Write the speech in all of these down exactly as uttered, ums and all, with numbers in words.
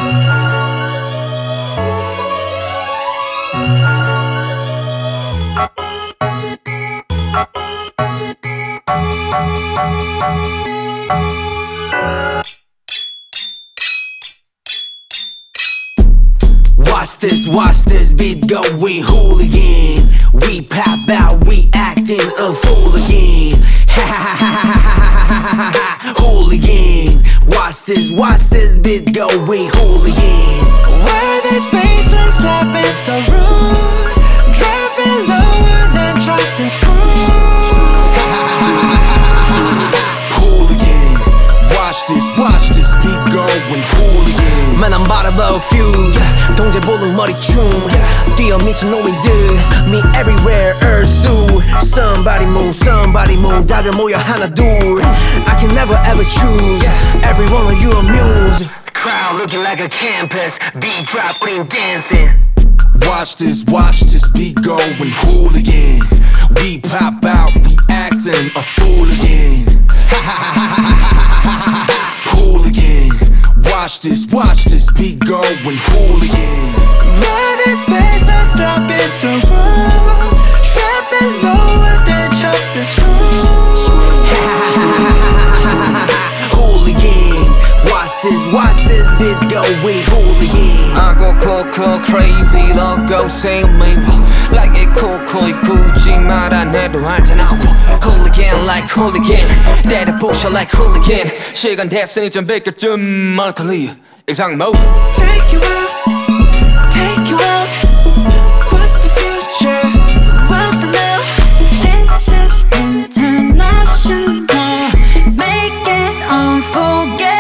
Watch this, watch this beat going hooligan. We pop out, we acting a fool again. Ha ha ha ha ha ha ha, hooligan. Watch this, watch this beat going hooligan. Why this baseline slap is so rude? Dropping lower than drop this hooligan. Watch this, watch this beat going hooligan. Man, I'm about to blow a fuse. 동제 볼록 머리춤 뛰어 미친 노인들 Me everywhere 얼쑤 Somebody move, somebody move 다들 모여 하나 둘 I can never ever choose Every one of you amuse Crowd looking like a campus Beat drop, green dancing Watch this, watch this beat going hooligan. We pop out, we acting a fool again. Hooligan. Watch this, watch this beat going hooligan. Why this baseline stop it so rude? Trapping lower than chopping screws. Hooligan. Watch this, watch this beat going hooligan. I go cool, cool, crazy, logo same me Like it cool, cool, 굳이 말 안 해도 알잖아 Hooligan like hooligan 때려 부셔 like hooligan 시간 됐으니 좀 비켜줌 말걸리 이상 mode Take you out, take you out What's the future? What's the now? This is international Make it unforgettable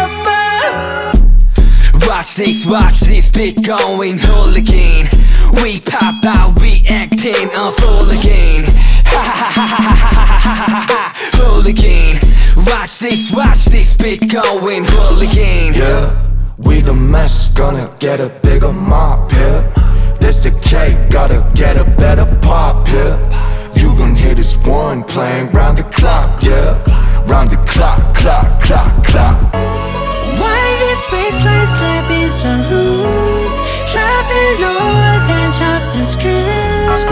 Watch this, watch this beat going hooligan. We pop out, we acting a fool again. Ha ha ha ha ha ha ha hooligan. Watch this, watch this beat going hooligan. Yeah, we the mess, gonna get a bigger mop here. This a cake, gotta get a better pop here. You gon' hear this one playing round the clock, yeah. Round the clock, clock, clock, clock. Why this baseline slap is so rude? Dropping lower than chopped and screwed.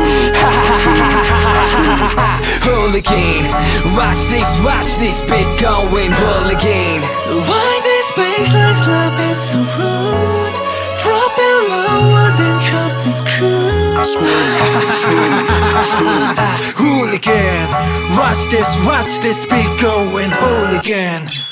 Hooligan. Watch this, watch this beat going hooligan. Why this baseline slap is so rude? Dropping lower than chopped and screwed. Hooligan. Watch this, watch this beat going hooligan.